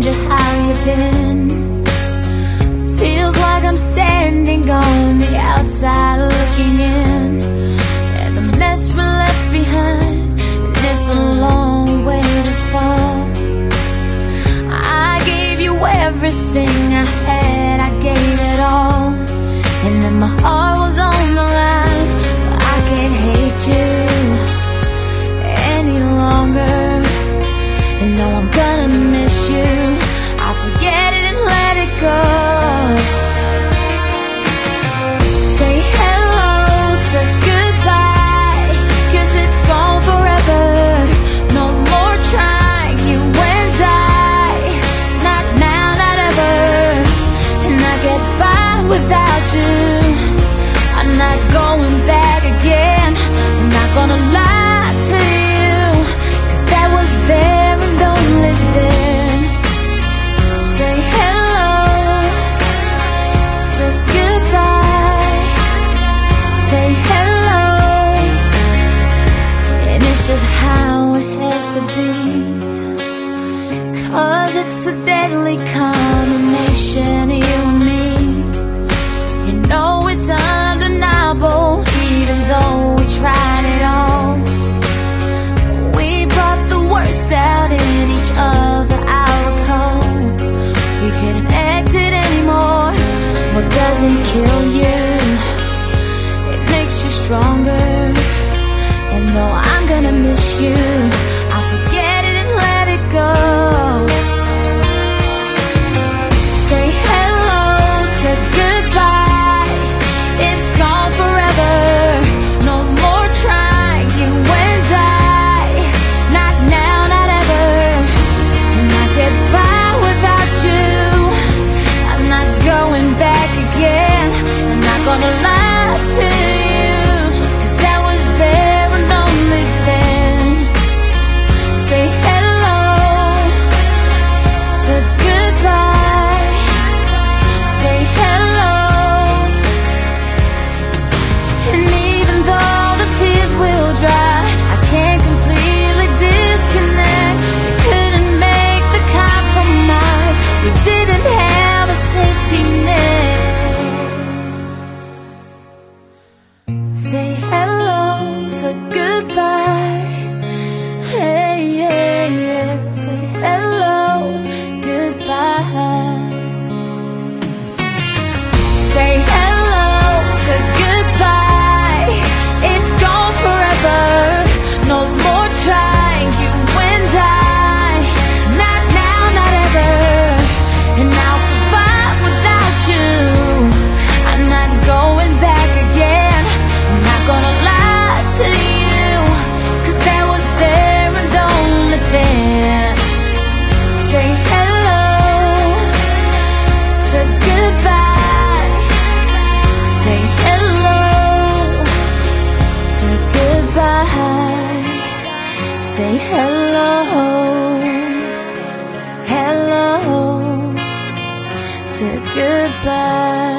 stranger, how you been? Feels like I'm standing on the outside looking in, and the mess we left behind, and it's a long way to fall. I gave you everything I had, I gave it all, and then my heart was on the line. But I can't hate you any longer, and though I'm gonna miss you, I'll forget it and let it go. Say hello to goodbye, 'cause it's gone forever. No more trying, you and I, not now, not ever. And I get by without you, I'm not going back again. I'm not gonna lie to you, 'cause that was there and only then. Say hello to goodbye, say hello, and it's just how it has to be, 'cause it's a deadly combination, you and me. You know it's undeniable, even though we tried it all. We brought the worst out in each other, I recall. We couldn't act it anymore. What doesn't kill you, it makes you stronger. And though I'm gonna miss you, I'll forget it and let it go. Say hello to goodbye, it's gone forever. No more trying, you and I, not now, not ever. And I get by without you, I'm not going back again. I'm not gonna lie to you, 'cause that was there and only then. Say hello to goodbye, say hello. And even though the tears will dry, I can't completely disconnect. We couldn't make the compromise, we didn't have a safety net. Say hello to goodbye, hey, hey, yeah. Say hello, goodbye. Say hello to goodbye, it's gone forever. No more trying, you and I, not now, not ever. And I'll survive without you, I'm not going back again. I'm not gonna lie to you, 'cause that was there and only then. Say hello to goodbye, say hello to goodbye, say hello, hello to goodbye.